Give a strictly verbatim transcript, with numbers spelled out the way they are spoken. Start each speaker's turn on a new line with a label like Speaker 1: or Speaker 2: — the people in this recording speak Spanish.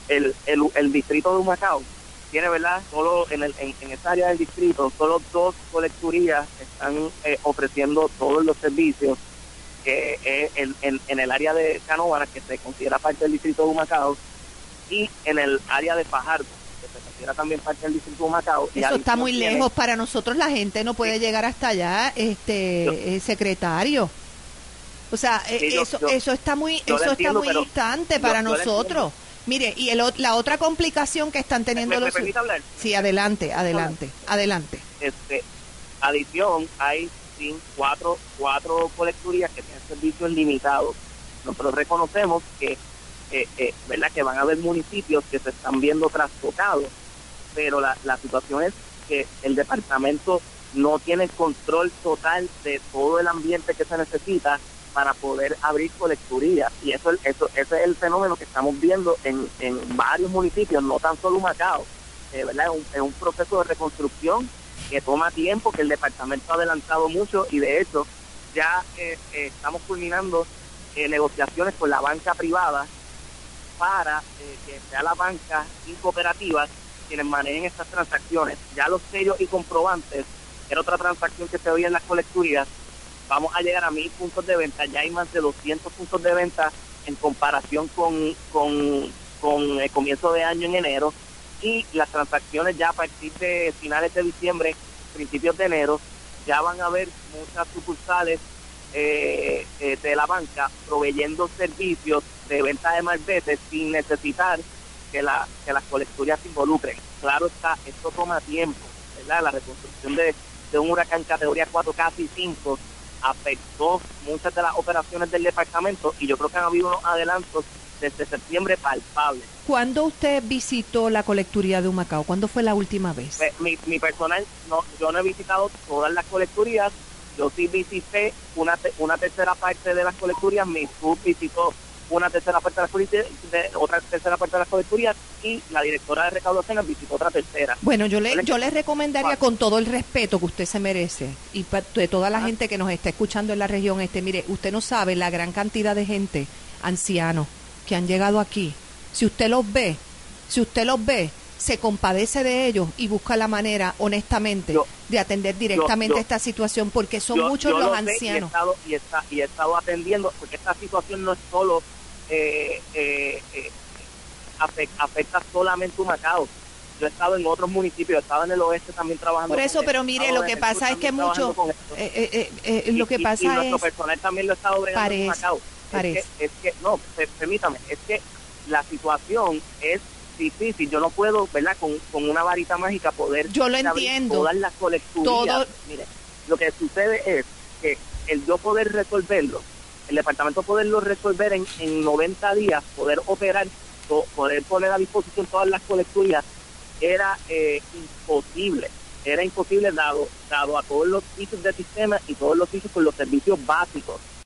Speaker 1: el, el, el distrito de Humacao tiene, ¿verdad? Solo en, el, en, en esa área del distrito, solo dos colecturías están eh, ofreciendo todos los servicios que eh, en, en, en el área de Canóvanas, que se considera parte del distrito de Humacao, y en el área de Fajardo, que se considera también parte del distrito de Humacao.
Speaker 2: Eso está muy tiene, lejos para nosotros, la gente no puede sí. llegar hasta allá, este yo, eh, secretario. O sea, sí, eh, yo, eso yo, eso está muy eso entiendo, está muy distante para yo, nosotros. Mire, y el, la otra complicación que están teniendo
Speaker 1: ¿Me,
Speaker 2: los...
Speaker 1: ¿Me permite hablar?
Speaker 2: Sí, adelante, adelante, adelante.
Speaker 1: Este, adición, hay cinco, cuatro, cuatro colecturías que tienen servicios limitados. Nosotros reconocemos que, eh, eh, ¿verdad? Que van a haber municipios que se están viendo trastocados, pero la, la situación es que el departamento no tiene control total de todo el ambiente que se necesita para poder abrir colecturías, y eso, eso ese es el fenómeno que estamos viendo en, en varios municipios, no tan solo Humacao, eh, ¿verdad? Es un, es un proceso de reconstrucción que toma tiempo, que el departamento ha adelantado mucho, y de hecho ya eh, eh, estamos culminando eh, negociaciones con la banca privada para eh, que sea la banca y cooperativas quienes manejen estas transacciones. Ya los sellos y comprobantes, que era otra transacción que se oía en las colecturías, vamos a llegar a mil puntos de venta. Ya hay más de doscientos puntos de venta en comparación con, con, con el comienzo de año en enero, y las transacciones ya a partir de finales de diciembre, principios de enero, ya van a haber muchas sucursales eh, eh, de la banca proveyendo servicios de venta de malvete sin necesitar que, la, que las colecturías se involucren. Claro está, esto toma tiempo, ¿verdad? La reconstrucción de, de un huracán categoría cuatro, casi cinco, afectó muchas de las operaciones del departamento, y yo creo que han habido unos adelantos desde septiembre palpables.
Speaker 2: ¿Cuándo usted visitó la colecturía de Humacao? ¿Cuándo fue la última vez?
Speaker 1: Mi, mi personal, no, yo no he visitado todas las colecturías, yo sí visité una, te, una tercera parte de las colecturías, mi sub visitó una tercera parte de las colecturías, de, otra tercera parte de las colecturías, y la directora de recaudación visitó otra tercera.
Speaker 2: Bueno, yo le yo le recomendaría, con todo el respeto que usted se merece, y de toda la gente que nos está escuchando en la región este, mire, usted no sabe la gran cantidad de gente, ancianos, que han llegado aquí. Si usted los ve, si usted los ve, se compadece de ellos y busca la manera, honestamente, yo, de atender directamente yo, yo, esta situación, porque son
Speaker 1: yo,
Speaker 2: muchos
Speaker 1: yo
Speaker 2: los
Speaker 1: lo
Speaker 2: ancianos.
Speaker 1: Y he, estado, y, está, y he estado atendiendo, porque esta situación no es solo, eh, eh, eh, afecta, afecta solamente Humacao. Yo he estado en otros municipios, he estado en el oeste también trabajando.
Speaker 2: Por eso, pero mire, lo que pasa es que mucho, eh, eh, eh, lo que
Speaker 1: y,
Speaker 2: pasa
Speaker 1: y, y
Speaker 2: es...
Speaker 1: nuestro personal también lo ha estado bregando
Speaker 2: parece,
Speaker 1: en Humacao.
Speaker 2: Parece.
Speaker 1: Es que, es que, no, permítame, es que la situación es difícil. Yo no puedo, ¿verdad? Con, con una varita mágica poder...
Speaker 2: Yo lo entiendo.
Speaker 1: Todas las colecturías.
Speaker 2: Todo...
Speaker 1: Mire, lo que sucede es que el yo poder resolverlo, el departamento poderlo resolver en, en noventa días, poder operar, poder poner a disposición todas las colecturías, era eh, imposible. Era imposible dado, dado a todos los sitios del sistema y todos los sitios con los servicios básicos.